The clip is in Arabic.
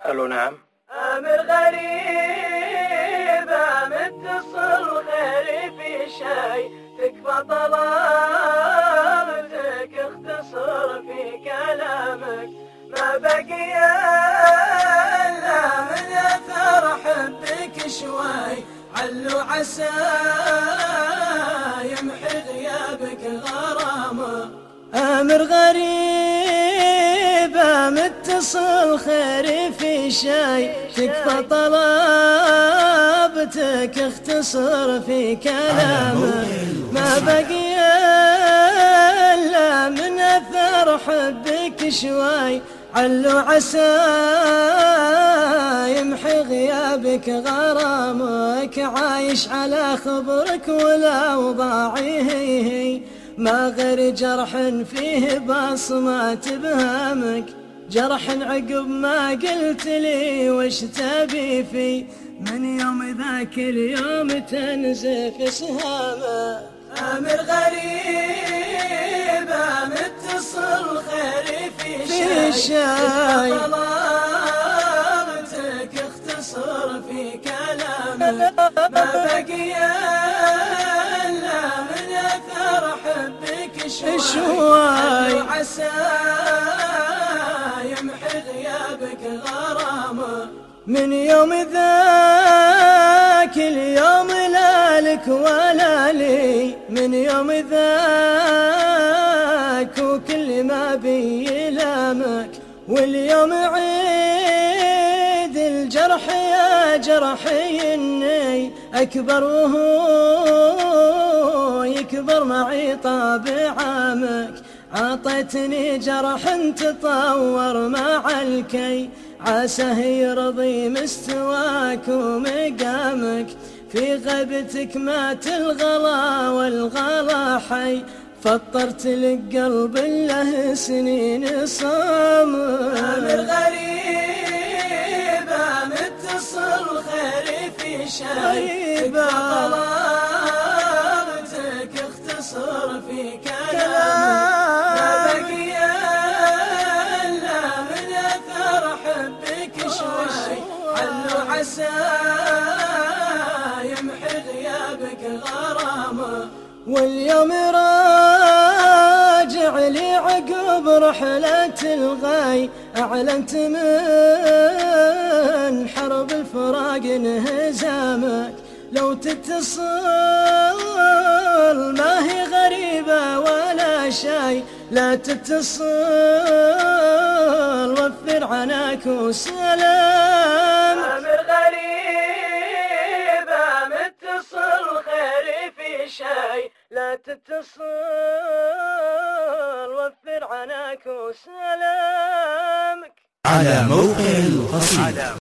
الو نعم. امر غريب متصل خيري في شي تكفى طلبتك اختصر في كلامك ما بقي الا من اثر حبك شوي علو عسى يمحي غيابك غرامه. امر غريب متصل خيري في شي تكفى طلبتك اختصر في كلامك ما بقي الا من اثر حبك شوي علو عسى يمحي غيابك غرامك عايش على خبرك والاوضاعي هي ما غير جرح فيه بصمات بهامك جرح عقب ما قلت لي وش تبي في من يوم ذاك اليوم تنزف سهامه. امر غريب متصل خيري في شي طلبتك اختصر في كلامك ما بقي الا من اثر حبك شوي عسى يمحي غيابك غرامه. من يوم ذاك اليوم لا لك ولا لي من يوم ذاك وكل ما بي لامك واليوم عيد الجرح يا جرحي اني اكبر وهو يكبر معي طابعامك عطيتني جرح تطور مع الكي عساه يرضي مستواك ومقامك في غيبتك مات الغلا والغلا حي فطرت لك قلب له سنين صامت. امر غريب متصل خيري في شي طلبتك اختصر في كلامك ما بقي الا من اثر حبك شوي علو عسى يمحي غيابك غرامه. واليوم راجع لي عقب رحلة الغاي أعلنت من حرب الفراق انهزامك لو تتصل ما هي غريبة ولا شي لا تتصل وفر عناك وسلام. امر غريب متصل خيري في شي لا تتصل وفر عناك وسلامك. على موقع القصيدة.